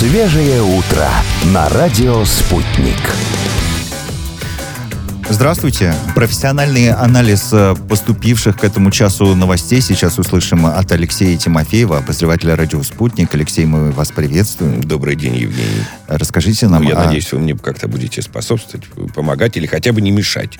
Свежее утро на радио «Спутник». Здравствуйте. Профессиональный анализ поступивших к этому часу новостей сейчас услышим от Алексея Тимофеева, обозревателя радио «Спутник». Алексей, мы вас приветствуем. Добрый день, Евгений. Расскажите нам... Я надеюсь, вы мне как-то будете способствовать, помогать или хотя бы не мешать.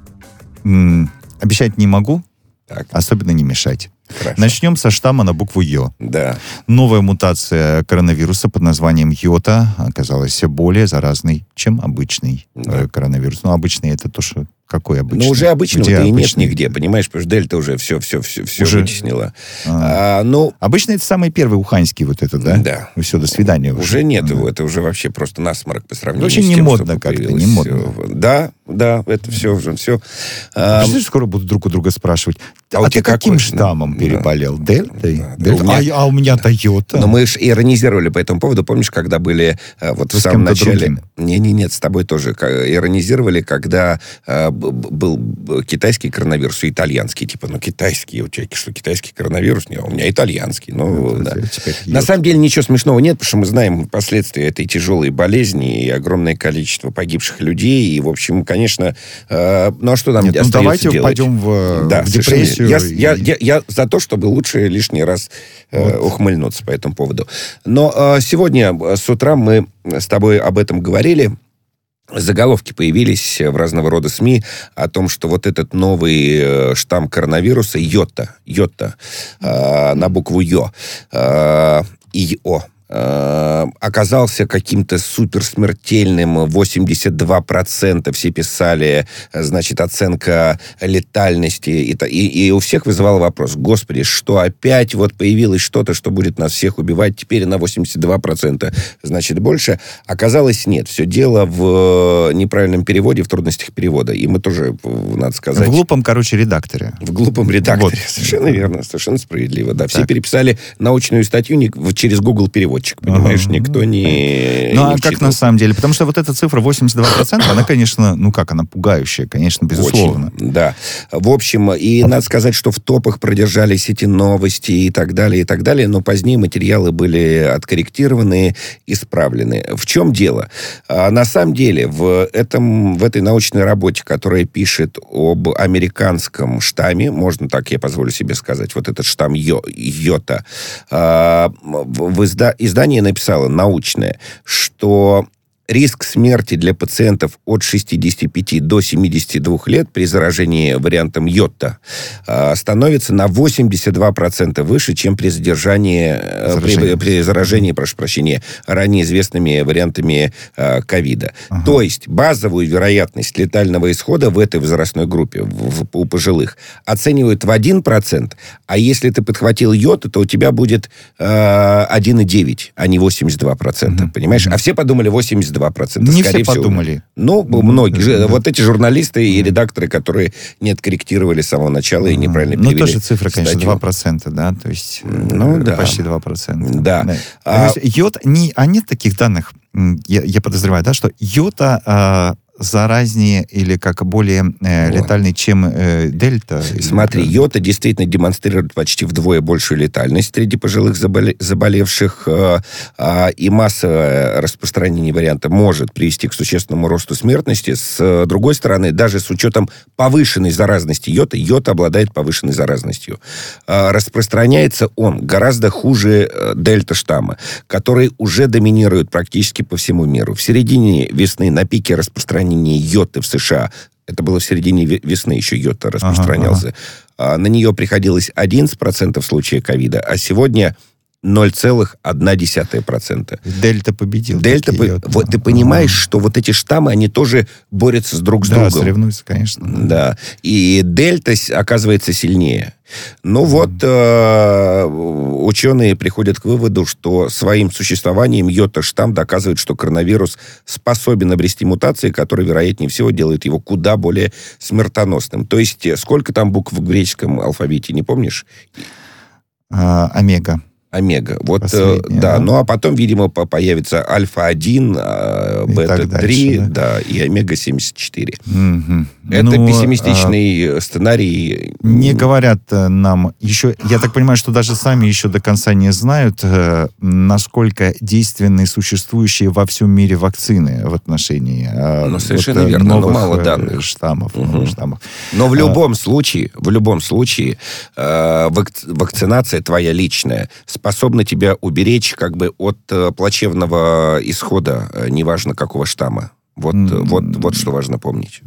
Обещать не могу, Так. особенно не мешать. Хорошо. Начнем со штамма на букву «Ё». Да. Новая мутация коронавируса под названием «Йота» оказалась более заразной, чем обычный коронавирус. Ну, обычный это то, что... Какой обычный? Но уже обычного-то Где и нет обычный? нигде, понимаешь? Потому что Дельта уже все Уже? вытеснила. Ну, Обычно это самый первый уханьский вот этот, да? Да. Ну, все, до свидания. уже нет его. Это уже вообще просто насморк по сравнению Очень с не тем, модно что как-то, появилось. не модно. Да, это все уже все. Представляешь, скоро будут друг у друга спрашивать, А у ты тебя каким какой? штаммом Да. переболел? Дельтой? Да. А у меня Тойота. Но мы же иронизировали по этому поводу. Помнишь, когда были вот Вы в с самом кем-то начале... другим? Нет, с тобой тоже. Иронизировали, когда был китайский коронавирус и итальянский. Типа, китайский. У тебя что, китайский коронавирус? Нет, у меня итальянский. Да. На самом деле ничего смешного нет, потому что мы знаем последствия этой тяжелой болезни и огромное количество погибших людей. И, в общем, конечно... Ну, а что нам остается давайте делать? пойдем в депрессию. Я за то, чтобы лучше лишний раз ухмыльнуться по этому поводу. Но сегодня с утра мы с тобой об этом говорили. Заголовки появились в разного рода СМИ о том, что вот этот новый штамм коронавируса Йота, на букву Ё, ИО, оказался каким-то суперсмертельным. 82% все писали, значит, оценка летальности. И у всех вызывал вопрос: Господи, что опять вот появилось что-то, что будет нас всех убивать теперь на 82%, значит, больше? Оказалось, нет. Все дело в неправильном переводе, в трудностях перевода. И мы тоже, надо сказать... В глупом, редакторе. В глупом редакторе. Вот. Совершенно верно, совершенно справедливо. Да. Все переписали научную статью через Google переводчик, понимаешь? Никто не... Ну, не а как вчитывался. на самом деле? Потому что вот эта цифра 82%, она, конечно, она пугающая, конечно, безусловно. Очень, да. В общем, и надо сказать, что в топах продержались эти новости и так далее, но позднее материалы были откорректированы, исправлены. В чем дело? На самом деле, в этой научной работе, которая пишет об американском штамме, можно так, я позволю себе сказать, вот этот штамм Йота, издание написало, научное, что риск смерти для пациентов от 65 до 72 лет при заражении вариантом Йота становится на 82% выше, чем при заражении, прошу прощения, ранее известными вариантами ковида. То есть базовую вероятность летального исхода в этой возрастной группе, у пожилых, оценивают в 1%, а если ты подхватил Йота, то у тебя будет 1,9, а не 82%, понимаешь? А все подумали 82%. Не скорее все всего. подумали. Многие. Вот эти журналисты и редакторы, которые не откорректировали с самого начала и неправильно перевели. Ну, тоже цифра, конечно, статью. 2%, да? То есть, да. почти 2%. Да. То есть, йод, нет таких данных, я подозреваю, да, что йота заразнее или как более летальный, чем дельта? Смотри, Йота действительно демонстрирует почти вдвое большую летальность среди пожилых заболевших, и массовое распространение варианта может привести к существенному росту смертности. С другой стороны, даже с учетом повышенной заразности Йота обладает повышенной заразностью. Распространяется он гораздо хуже дельта-штамма, который уже доминирует практически по всему миру. В середине весны на пике распространения Йоты в США, это было в середине весны еще Йота распространялся, на нее приходилось 11% в случае ковида, а сегодня 0,1%. Дельта победил. Вот ты понимаешь, что вот эти штаммы, они тоже борются друг с другом. Да, соревнуются, конечно. Да. И дельта оказывается сильнее. Ученые приходят к выводу, что своим существованием Йота-штамм доказывает, что коронавирус способен обрести мутации, которые, вероятнее всего, делают его куда более смертоносным. То есть, сколько там букв в греческом алфавите, не помнишь? Омега. Омега. Вот, да. Ну, а потом, видимо, появится Альфа-1, Бета-3, да, и Омега-74. Угу. Это пессимистичный сценарий. Не говорят нам еще... Я так понимаю, что даже сами еще до конца не знают, насколько действенны существующие во всем мире вакцины в отношении совершенно верно, но мало данных. Штаммов. Но в любом случае, вакцинация твоя личная способна тебя уберечь как бы от плачевного исхода, неважно какого штамма. Вот что важно помнить.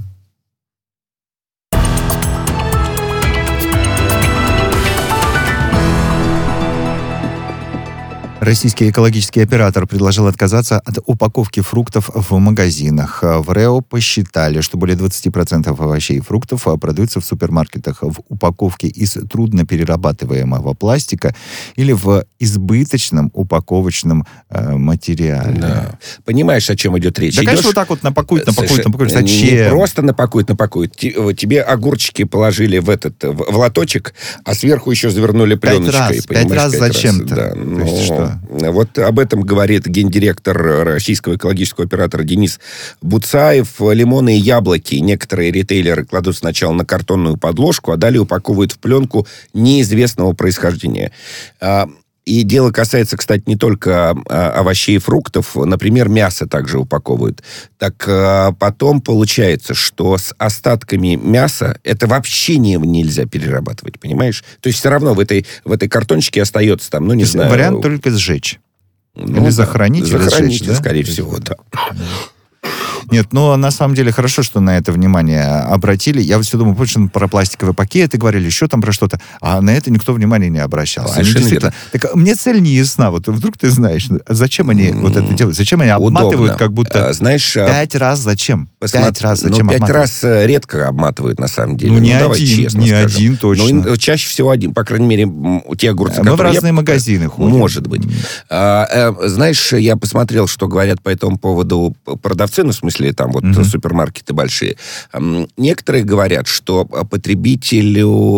Российский экологический оператор предложил отказаться от упаковки фруктов в магазинах. В РЭО посчитали, что более 20% овощей и фруктов продаются в супермаркетах в упаковке из трудноперерабатываемого пластика или в избыточном упаковочном материале. Да. Понимаешь, о чем идет речь? Да, конечно, вот так вот напакуют. Зачем? Не просто напакуют. Тебе огурчики положили в лоточек, а сверху еще завернули пленочкой. 5 раз зачем-то. Да. То есть что? Вот об этом говорит гендиректор российского экологического оператора Денис Буцаев. Лимоны и яблоки некоторые ритейлеры кладут сначала на картонную подложку, а далее упаковывают в пленку неизвестного происхождения. И дело касается, кстати, не только овощей и фруктов. Например, мясо также упаковывают. Так потом получается, что с остатками мяса это вообще нельзя перерабатывать, понимаешь? То есть все равно в этой картончике остается там, не знаю... Вариант только сжечь. Или захоронить, или сжечь, да? Скорее всего, да. Нет, на самом деле хорошо, что на это внимание обратили. Я вот все думаю, почему про пластиковые пакеты говорили, еще там про что-то, а на это никто внимания не обращал. Совершенно верно. Так, мне цель не ясна. Вот вдруг ты знаешь, зачем они вот это делают? Зачем они обматывают, как будто... Знаешь... 5 раз зачем? 5 раз зачем 5 раз редко обматывают, на самом деле. Давай честно скажем. Один точно. Чаще всего один. По крайней мере, у те огурцы, мы в разные магазины ходим. Может быть. Знаешь, я посмотрел, что говорят по этому поводу продавцы, в смысле, там вот супермаркеты большие. Некоторые говорят, что потребитель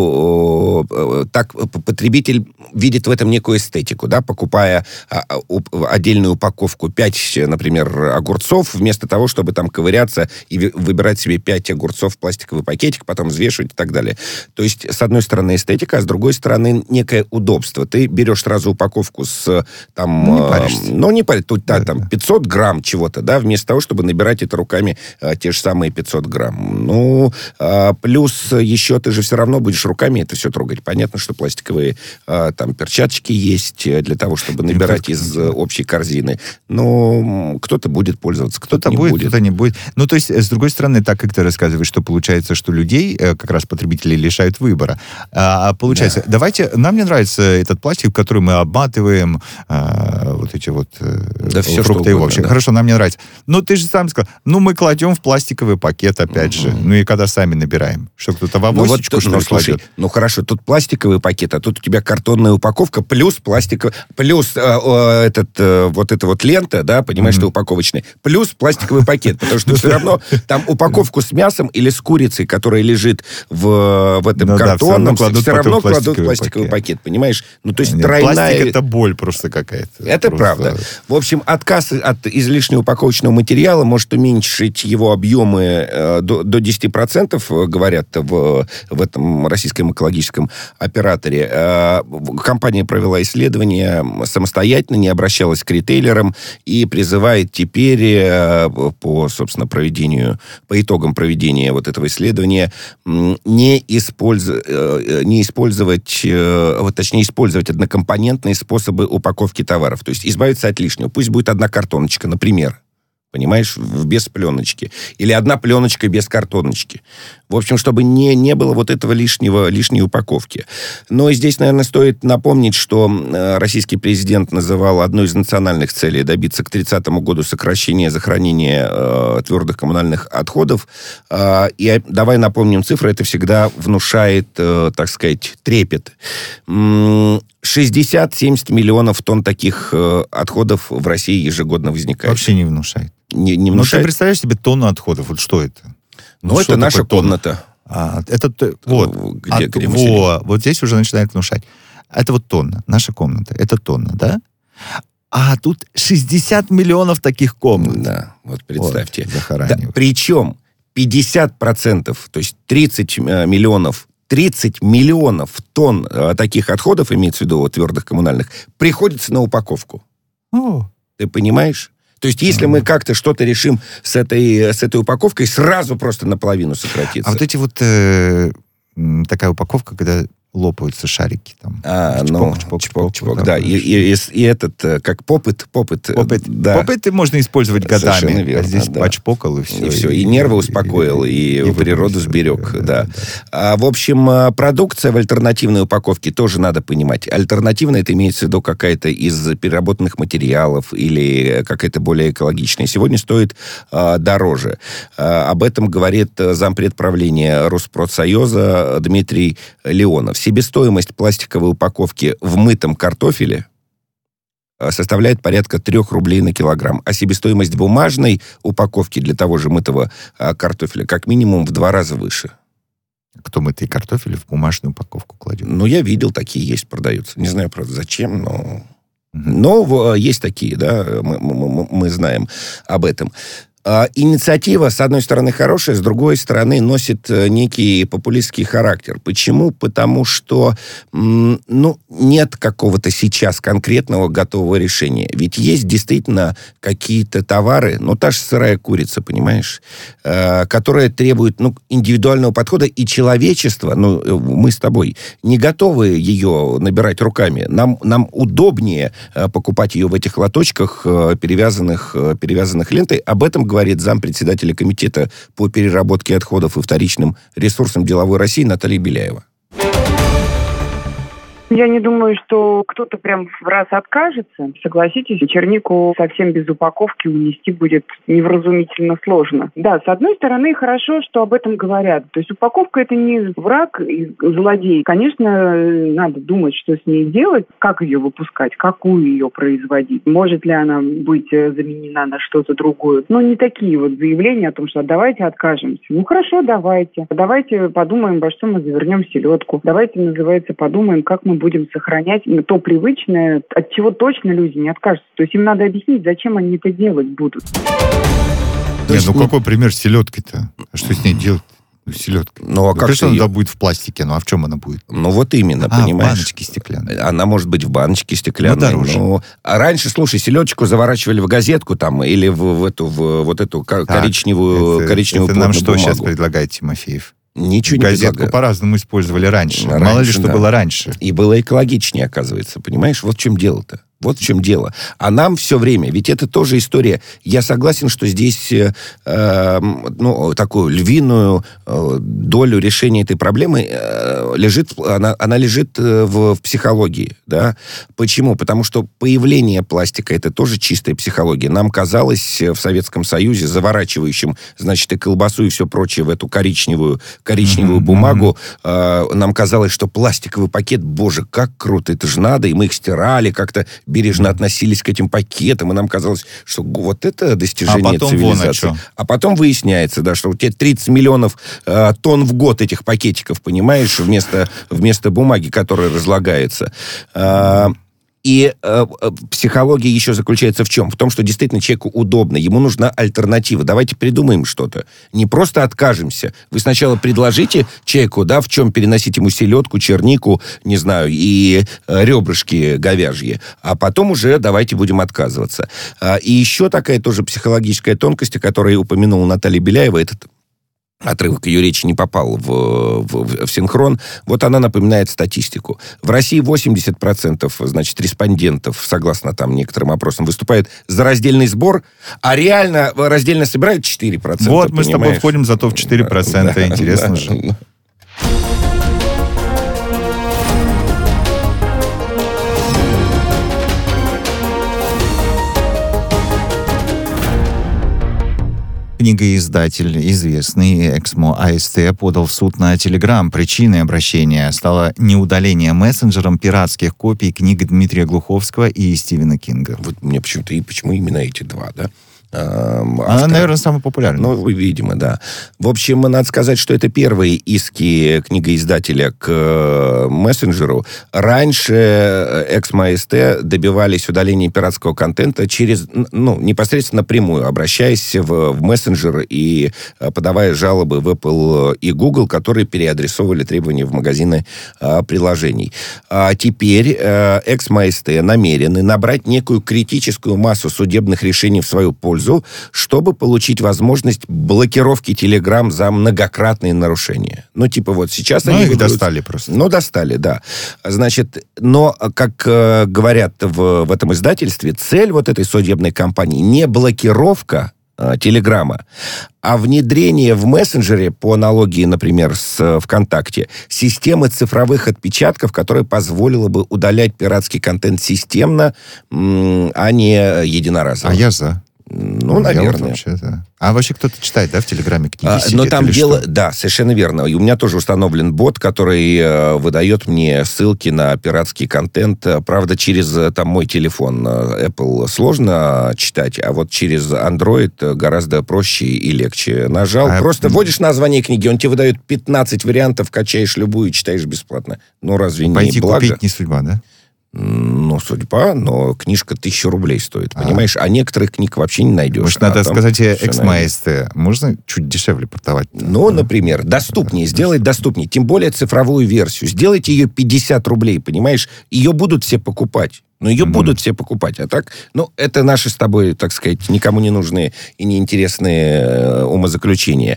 видит в этом некую эстетику, да, покупая отдельную упаковку 5, например, огурцов, вместо того, чтобы там ковыряться и выбирать себе 5 огурцов в пластиковый пакетик, потом взвешивать и так далее. То есть, с одной стороны, эстетика, а с другой стороны, некое удобство. Ты берешь сразу упаковку с там... не паришься. Тут там 500 грамм чего-то, да, вместо того, чтобы набирать это руками те же самые 500 грамм. Плюс еще ты же все равно будешь руками это все трогать. Понятно, что пластиковые там перчаточки есть для того, чтобы набирать из общей корзины. Но кто-то будет пользоваться, кто-то не будет. Кто-то не будет. То есть, с другой стороны, так как ты рассказываешь, что получается, что людей, как раз потребителей, лишают выбора. Получается, давайте, нам не нравится этот пластик, который мы обматываем, вот эти вот фрукты и овощи. Да. Хорошо, нам не нравится. Но ты же сам сказал, мы кладем в пластиковый пакет, опять же. И когда сами набираем. Что, кто-то в авосечку, что ли, кладет? Хорошо, тут пластиковый пакет, а тут у тебя картонная упаковка, плюс пластиковый, плюс эта лента, да, понимаешь, что упаковочная, плюс пластиковый пакет, потому что все равно там упаковку с мясом или с курицей, которая лежит в этом картонном, все равно кладут пластиковый пакет, понимаешь? То есть тройная... Пластик — это боль просто какая-то. Это правда. В общем, отказ от излишнего упаковочного материала может уменьшить его объемы до 10%, говорят в этом российском экологическом операторе. Компания провела исследование самостоятельно, не обращалась к ритейлерам и призывает теперь по итогам проведения вот этого исследования использовать однокомпонентные способы упаковки товаров. То есть избавиться от лишнего. Пусть будет одна картоночка, например. Понимаешь, без пленочки. Или одна пленочка без картоночки. В общем, чтобы не было вот этого лишней упаковки. Но и здесь, наверное, стоит напомнить, что российский президент называл одной из национальных целей добиться к 30 году сокращения захоронения твердых коммунальных отходов. И давай напомним цифры, это всегда внушает, так сказать, трепет. 60-70 миллионов тонн таких отходов в России ежегодно возникает. Вообще не внушает. Не внушает. Ты представляешь себе тонну отходов? Вот что это? Это наша комната. Вот здесь уже начинает внушать. Это вот тонна, наша комната, это тонна, да? А тут 60 миллионов таких комнат. Да, вот представьте. Вот, да, причем 50%, то есть 30 миллионов тонн таких отходов, имеется в виду твердых коммунальных, приходится на упаковку. Ты понимаешь? То есть, если мы как-то что-то решим с этой упаковкой, сразу просто наполовину сократится. А вот эти вот такая упаковка, когда лопаются шарики там. Чпок, да. И этот, как попыт. Да. Попыт можно использовать годами. Совершенно верно, а здесь да. почпокал, и все. И все. И нервы успокоил, и природу сберег. Да. В общем, продукция в альтернативной упаковке тоже надо понимать. Альтернативно это имеется в виду какая-то из переработанных материалов или какая-то более экологичная. Сегодня стоит дороже. Об этом говорит зампред правления Росспродсоюза Дмитрий Леонов. Себестоимость пластиковой упаковки в мытом картофеле составляет порядка 3 рублей на килограмм, а себестоимость бумажной упаковки для того же мытого картофеля как минимум в 2 раза выше. Кто мытый картофель в бумажную упаковку кладет? Ну, я видел, такие есть, продаются. Не знаю, правда, зачем, но есть такие, да, мы знаем об этом. Инициатива, с одной стороны, хорошая, с другой стороны, носит некий популистский характер. Почему? Потому что, нет какого-то сейчас конкретного готового решения. Ведь есть действительно какие-то товары, та же сырая курица, понимаешь, которая требует, индивидуального подхода, и человечество, мы с тобой, не готовы ее набирать руками. Нам удобнее покупать ее в этих лоточках, перевязанных лентой. Об этом говорит зампредседателя комитета по переработке отходов и вторичным ресурсам деловой России Наталья Беляева. Я не думаю, что кто-то прям в раз откажется. Согласитесь, чернику совсем без упаковки унести будет невразумительно сложно. Да, с одной стороны, хорошо, что об этом говорят. То есть упаковка – это не враг и злодей. Конечно, надо думать, что с ней делать, как ее выпускать, какую ее производить. Может ли она быть заменена на что-то другое. Но не такие вот заявления о том, что давайте откажемся. Хорошо, давайте. Давайте подумаем, во что мы завернем селедку. Давайте, называется, подумаем, как мы будем сохранять то привычное, от чего точно люди не откажутся. То есть им надо объяснить, зачем они это делать будут. Какой пример селедки-то? А что с ней делать? Селедка. Конечно, она будет в пластике, а в чем она будет? Вот именно, понимаешь. В баночке стеклянной. Она может быть в баночке стеклянной. Дороже. А раньше, слушай, селедочку заворачивали в газетку там, или в эту коричневую плотную бумагу. Нам что сейчас предлагает Тимофеев? Ничего не Газетку предлагаю. по-разному использовали раньше. Мало ли, что было раньше. И было экологичнее, оказывается. Понимаешь, вот в чем дело-то. Вот в чем дело. А нам все время, ведь это тоже история. Я согласен, что здесь такую львиную долю решения этой проблемы лежит в психологии. Да? Почему? Потому что появление пластика — это тоже чистая психология. Нам казалось в Советском Союзе, заворачивающим, значит, и колбасу, и все прочее в эту коричневую бумагу, нам казалось, что пластиковый пакет, боже, как круто, это же надо, и мы их стирали как-то, бережно относились к этим пакетам, и нам казалось, что вот это достижение цивилизации. А потом выясняется, да, что у тебя 30 миллионов тонн в год этих пакетиков, понимаешь, вместо бумаги, которая разлагается. И психология еще заключается в чем? В том, что действительно человеку удобно, ему нужна альтернатива. Давайте придумаем что-то. Не просто откажемся. Вы сначала предложите человеку, да, в чем переносить ему селедку, чернику, не знаю, и ребрышки говяжьи, а потом уже давайте будем отказываться. И еще такая тоже психологическая тонкость, о которой упомянула Наталья Беляева, этот отрывок ее речи не попал в синхрон. Вот она напоминает статистику. В России 80%, значит, респондентов, согласно там некоторым опросам, выступают за раздельный сбор, а реально раздельно собирают 4%. Вот, мы с тобой входим зато в 4%. Да, интересно же. Да. Книгоиздатель, известный Эксмо АСТ, подал в суд на Телеграм. Причиной обращения стало неудаление мессенджером пиратских копий книг Дмитрия Глуховского и Стивена Кинга. Вот мне почему именно эти два, да? Она, наверное, самая популярная. Ну, видимо, да. В общем, надо сказать, что это первые иски книгоиздателя к мессенджеру. Раньше Эксмо-АСТ добивались удаления пиратского контента через, непосредственно напрямую, обращаясь в мессенджер и подавая жалобы в Apple и Google, которые переадресовывали требования в магазины приложений. А теперь Эксмо-АСТ намерены набрать некую критическую массу судебных решений в свою пользу, чтобы получить возможность блокировки Telegram за многократные нарушения. Вот сейчас они... их достали просто. Достали, да. Значит, но, как говорят в этом издательстве, цель вот этой судебной кампании не блокировка Телеграма, а внедрение в мессенджере, по аналогии, например, с ВКонтакте, системы цифровых отпечатков, которая позволила бы удалять пиратский контент системно, а не единоразово. А я за. Наверное. Вообще, да. А вообще кто-то читает, да, в Телеграме книги? Но там дело... Да, совершенно верно. И у меня тоже установлен бот, который выдает мне ссылки на пиратский контент. Правда, через мой телефон Apple сложно читать, а вот через Android гораздо проще и легче. Нажал, просто вводишь название книги, он тебе выдает 15 вариантов, качаешь любую и читаешь бесплатно. Разве не пойти благо? Купить не судьба, да? Судьба, но книжка 1000 рублей стоит, понимаешь? А некоторых книг вообще не найдешь. Может, надо сказать, Эксмо-АСТ можно чуть дешевле продавать? Например, доступнее, сделать доступнее. Тем более цифровую версию. Сделайте ее 50 рублей, понимаешь? Ее будут все покупать. Ее будут все покупать. А так, это наши с тобой, так сказать, никому не нужные и неинтересные умозаключения.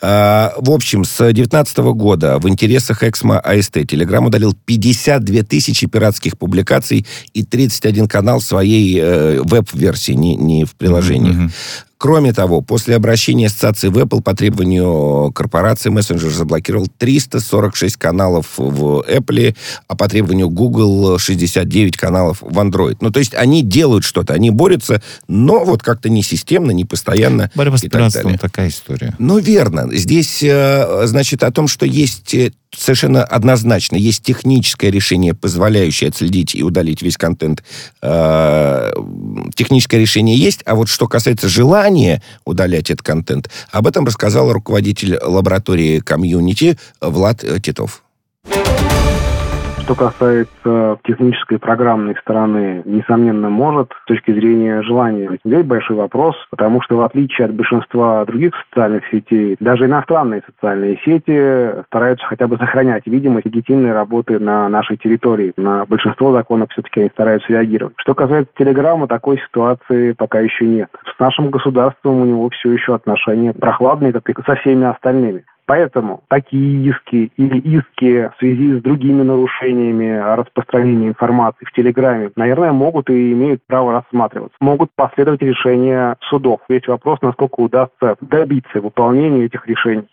В общем, с 2019 года в интересах Эксмо-АСТ Telegram удалил 52 тысячи пиратских публикаций и 31 канал в своей веб-версии, не в приложениях. Кроме того, после обращения ассоциации в Apple по требованию корпорации Messenger заблокировал 346 каналов в Apple, а по требованию Google 69 каналов в Android. То есть они делают что-то, они борются, но как-то не системно, не постоянно. Борьба с пиратством такая история. Верно. Здесь, значит, о том, что есть совершенно однозначно, есть техническое решение, позволяющее отследить и удалить весь контент. Техническое решение есть, а вот что касается желания удалять этот контент, об этом рассказал руководитель лаборатории комьюнити Влад Титов. Что касается технической программной стороны, несомненно, может, с точки зрения желания. Здесь большой вопрос, потому что в отличие от большинства других социальных сетей, даже иностранные социальные сети стараются хотя бы сохранять видимость легитимной работы на нашей территории. На большинство законов все-таки они стараются реагировать. Что касается Телеграма, такой ситуации пока еще нет. С нашим государством у него все еще отношения прохладные, как и со всеми остальными. Поэтому такие иски или иски в связи с другими нарушениями распространения информации в Телеграме, наверное, могут и имеют право рассматриваться. Могут последовать решения судов. Весь вопрос, насколько удастся добиться выполнения этих решений.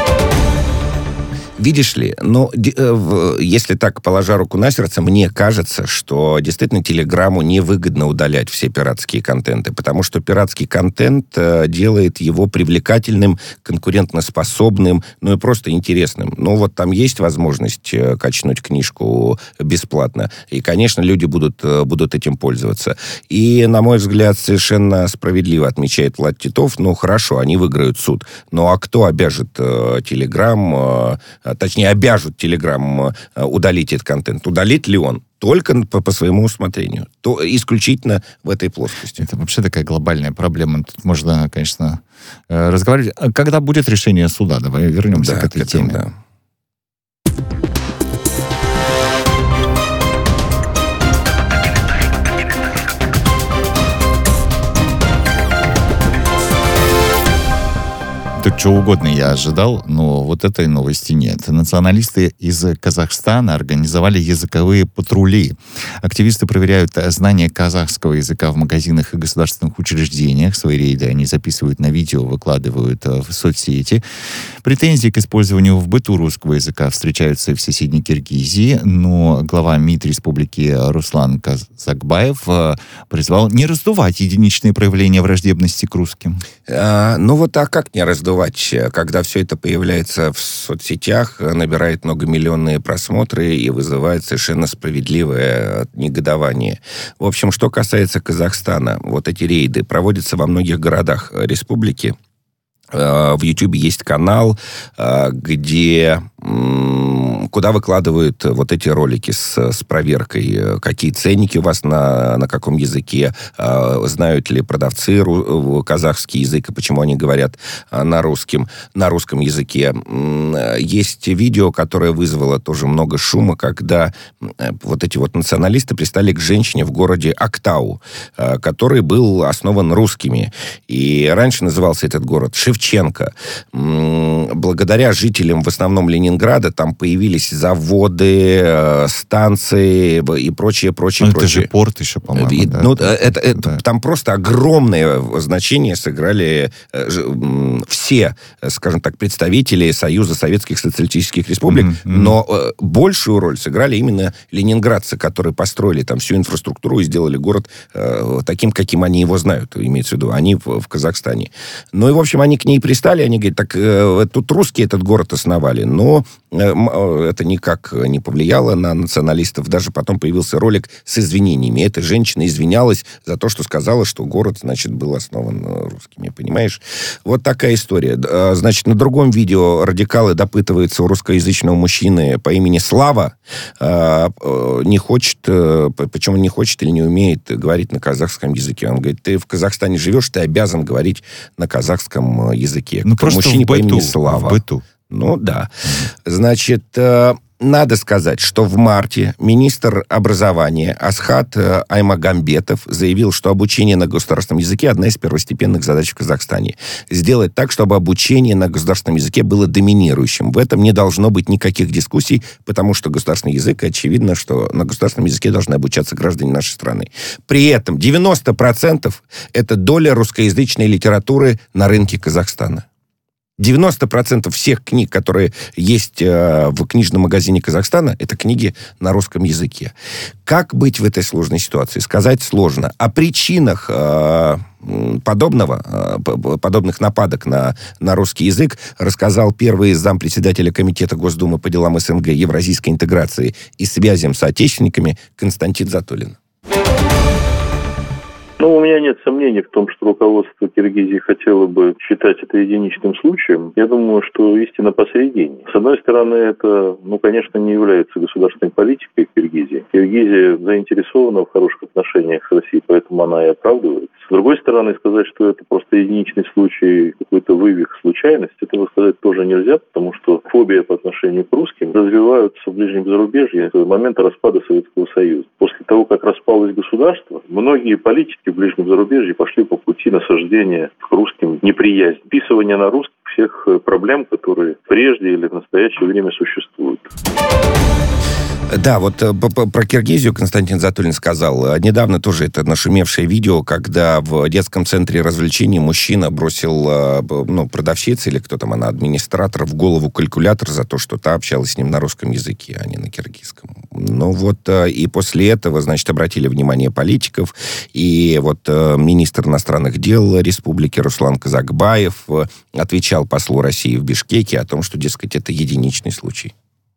Видишь ли, если так, положа руку на сердце, мне кажется, что действительно Телеграму невыгодно удалять все пиратские контенты, потому что пиратский контент делает его привлекательным, конкурентоспособным, и просто интересным. Там есть возможность качнуть книжку бесплатно, и, конечно, люди будут этим пользоваться. И, на мой взгляд, совершенно справедливо отмечает Влад Титов, хорошо, они выиграют суд, а кто обяжет Телеграм, точнее, обяжут Telegram удалить этот контент. Удалит ли он? Только по своему усмотрению. То исключительно в этой плоскости. Это вообще такая глобальная проблема. Тут можно, конечно, разговаривать. Когда будет решение суда? Давай вернемся к этой теме. Да. Тут что угодно я ожидал, но вот этой новости нет. Националисты из Казахстана организовали языковые патрули. Активисты проверяют знание казахского языка в магазинах и государственных учреждениях. Свои рейды они записывают на видео, выкладывают в соцсети. Претензии к использованию в быту русского языка встречаются и в соседней Киргизии, но глава МИД республики Руслан Казакбаев призвал не раздувать единичные проявления враждебности к русским. А как не раздувать? понимать, когда все это появляется в соцсетях, набирает многомиллионные просмотры и вызывает совершенно справедливое негодование. В общем, что касается Казахстана, вот эти рейды проводятся во многих городах республики. В YouTube есть канал, куда выкладывают вот эти ролики с проверкой, какие ценники у вас на каком языке, знают ли продавцы казахский язык, и почему они говорят на русском языке. Есть видео, которое вызвало тоже много шума, когда вот эти вот националисты пристали к женщине в городе Актау, который был основан русскими. И раньше назывался этот город Шевченко. Благодаря жителям в основном Ленинграда там появились заводы, станции и прочее. Это же порт еще, по-моему. Да? Там просто огромное значение сыграли все, скажем так, представители Союза Советских Социалистических Республик, но большую роль сыграли именно ленинградцы, которые построили там всю инфраструктуру и сделали город таким, каким они его знают, имеется в виду, они в Казахстане. Ну и, в общем, они к ней пристали, они говорят, так тут русские этот город основали, но это никак не повлияло на националистов. Даже потом появился ролик с извинениями. Эта женщина извинялась за то, что сказала, что город, значит, был основан русскими. Понимаешь? Вот такая история. Значит, на другом видео радикалы допытываются у русскоязычного мужчины по имени Слава. Не хочет, почему не хочет или не умеет говорить на казахском языке. Он говорит, ты в Казахстане живешь, ты обязан говорить на казахском языке. Ну, просто мужчине по имени Слава. В быту. Ну, да. Значит, надо сказать, что в марте министр образования Асхат Аймагамбетов заявил, что обучение на государственном языке одна из первостепенных задач в Казахстане. Сделать так, чтобы обучение на государственном языке было доминирующим. В этом не должно быть никаких дискуссий, потому что государственный язык, очевидно, что на государственном языке должны обучаться граждане нашей страны. При этом 90% это доля русскоязычной литературы на рынке Казахстана. 90% всех книг, которые есть в книжном магазине Казахстана, это книги на русском языке. Как быть в этой сложной ситуации? Сказать сложно. О причинах подобных нападок на русский язык рассказал первый зампредседателя Комитета Госдумы по делам СНГ, евразийской интеграции и связям с соотечественниками Константин Затулин. Ну, у меня нет сомнений в том, что руководство Киргизии хотело бы считать это единичным случаем. Я думаю, что истина посередине. С одной стороны, это, конечно, не является государственной политикой Киргизии. Киргизия заинтересована в хороших отношениях с Россией, поэтому она и оправдывается. С другой стороны, сказать, что это просто единичный случай, какой-то вывих, случайность, этого сказать тоже нельзя, потому что фобия по отношению к русским развиваются в ближнем зарубежье с момента распада Советского Союза. После того, как распалось государство, многие политики в ближнем зарубежье пошли по пути насаждения к русским неприязни, вписывания на русских всех проблем, которые прежде или в настоящее время существуют. Да, вот про Киргизию Константин Затулин сказал. Недавно тоже это нашумевшее видео, когда в детском центре развлечений мужчина бросил продавщице, или кто там она, администратор, в голову калькулятор за то, что та общалась с ним на русском языке, а не на киргизском. Ну вот, и после этого, значит, обратили внимание политиков, и вот министр иностранных дел республики Руслан Казакбаев отвечал послу России в Бишкеке о том, что, дескать, это единичный случай.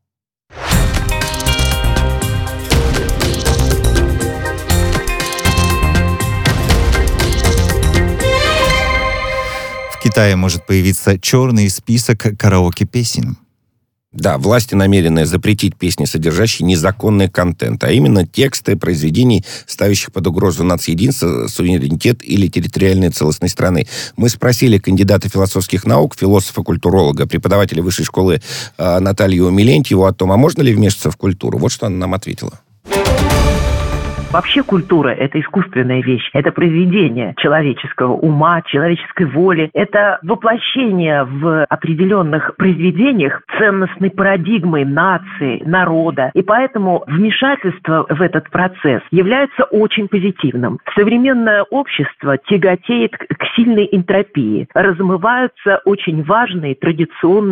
В Китае может появиться черный список караоке-песен. Да, власти намерены запретить песни, содержащие незаконный контент, а именно тексты произведений, ставящих под угрозу нацъединство, суверенитет или территориальную целостность страны. Мы спросили кандидата философских наук, философа-культуролога, преподавателя высшей школы Наталью Милентьеву о том, а можно ли вмешиваться в культуру. Вот что она нам ответила. Вообще культура – это искусственная вещь, это произведение человеческого ума, человеческой воли, это воплощение в определенных произведениях ценностной парадигмы нации, народа. И поэтому вмешательство в этот процесс является очень позитивным. Современное общество тяготеет к сильной энтропии, размываются очень важные традиционные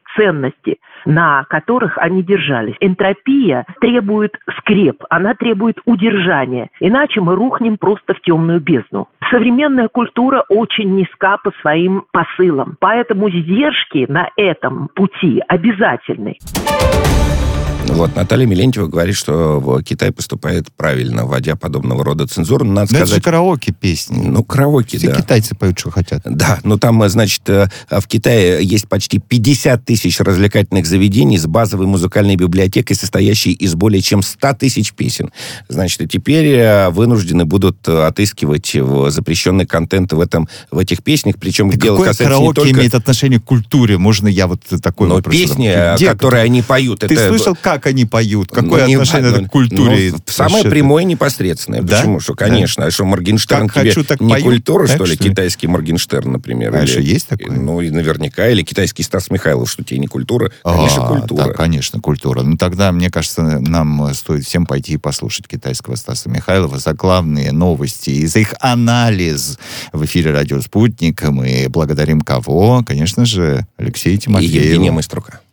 ценности, на которых они держались. Энтропия требует скреп, она требует удержания, иначе мы рухнем просто в темную бездну. Современная культура очень низка по своим посылам, поэтому сдержки на этом пути обязательны. Вот, Наталья Милентьева говорит, что Китай поступает правильно, вводя подобного рода цензуру. Надо сказать... Это же караоке песни. Ну, караоке, все да. Китайцы поют, что хотят. Да, но там, значит, в Китае есть почти 50 тысяч развлекательных заведений с базовой музыкальной библиотекой, состоящей из более чем 100 тысяч песен. Значит, и теперь вынуждены будут отыскивать запрещенный контент в этих песнях, причем Да дело касается караоке не только... имеет отношение к культуре? Можно я вот такой вопрос... Но песни, которые они поют... Ты слышал, как они поют? Какое отношение это к культуре? Самое прямое и непосредственное. Да? Почему? Что, конечно. А что, Моргенштерн Как тебе хочу, так не пою? культура, Так, что ли? что ли? Китайский Моргенштерн, например. А что, есть такое? Ну, и наверняка. Или китайский Стас Михайлов, что тебе не культура. Конечно, культура. Да, конечно, культура. Ну, тогда, мне кажется, нам стоит всем пойти и послушать китайского Стаса Михайлова за главные новости и за их анализ в эфире «Радио Спутник». Мы благодарим кого? Конечно же, Алексея И Тимофеева. Евгения Майструка.